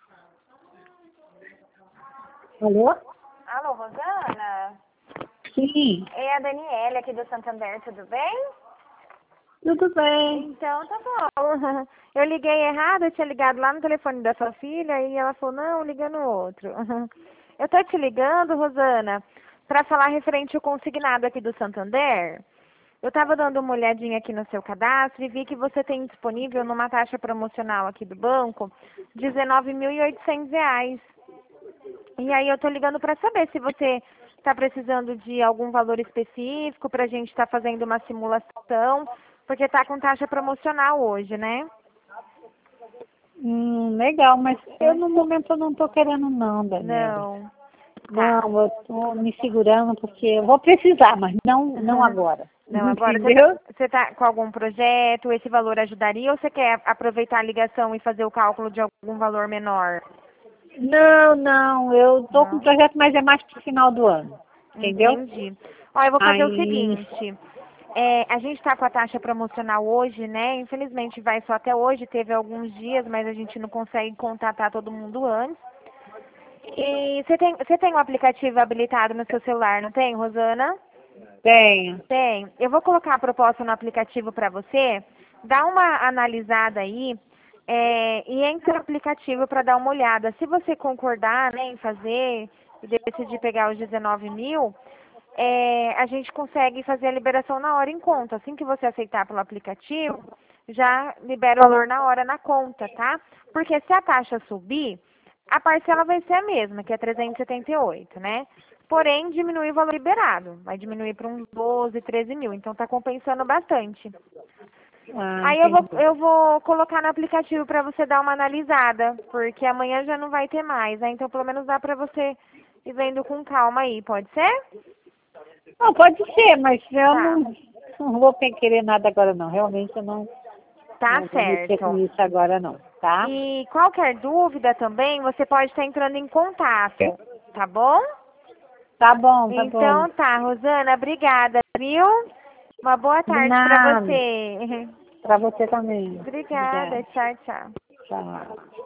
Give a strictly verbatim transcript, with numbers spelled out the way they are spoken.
Alô? Alô, Rosana? Sim, É a Daniela aqui do Santander, tudo bem? tudo bem. Então tá bom. Eu liguei errado, eu tinha ligado lá no telefone da sua filha e ela falou, não, liga no outro. Eu tô te ligando, Rosana, para falar referente ao consignado aqui do Santander. Eu estava dando uma olhadinha aqui no seu cadastro e vi que você tem disponível numa taxa promocional aqui do banco dezenove mil e oitocentos reais. E aí eu tô ligando para saber se você está precisando de algum valor específico para a gente estar fazendo uma simulação, porque tá com taxa promocional hoje, né? Hum, legal, mas eu no momento eu não tô querendo não, Daniela. Não. Tá. Não, eu tô me segurando porque eu vou precisar, mas não, não agora. Não, agora você tá, Entendeu? você tá com algum projeto, esse valor ajudaria ou você quer aproveitar a ligação e fazer o cálculo de algum valor menor? Não, não, eu tô com um Não. projeto, mas é mais pro final do ano. Entendeu? Entendi. Ó, eu vou fazer o Aí, seguinte. É, a gente está com a taxa promocional hoje, né? Infelizmente vai só até hoje, teve alguns dias, mas a gente não consegue contatar todo mundo antes. E você tem, você tem um aplicativo habilitado no seu celular, não tem, Rosana? tenho. Tem. Eu vou colocar a proposta no aplicativo para você. Dá uma analisada aí é, e entra no aplicativo para dar uma olhada. Se você concordar, né, em fazer e decidir pegar os dezenove mil, é, a gente consegue fazer a liberação na hora em conta. Assim que você aceitar pelo aplicativo, já libera o valor na hora na conta, tá? Porque se a taxa subir, a parcela vai ser a mesma, que é trezentos e setenta e oito, né? Porém, diminui o valor liberado. Vai diminuir para uns doze, treze mil. Então, está compensando bastante. Ah, Aí eu vou, entendi. eu vou colocar no aplicativo para você dar uma analisada, porque amanhã já não vai ter mais, né? Então, pelo menos dá para você ir vendo com calma aí, pode ser? Não, pode ser, mas eu Tá, não, não vou querer nada agora não. Realmente eu não, tá não vou mexer com certo. isso agora não, tá? E qualquer dúvida também, você pode estar entrando em contato, tá bom? Tá bom, tá bom. Então tá, Rosana, obrigada, viu? Uma boa De tarde para nada. você. Para você também. Obrigada, Obrigada. tchau, tchau. Tchau.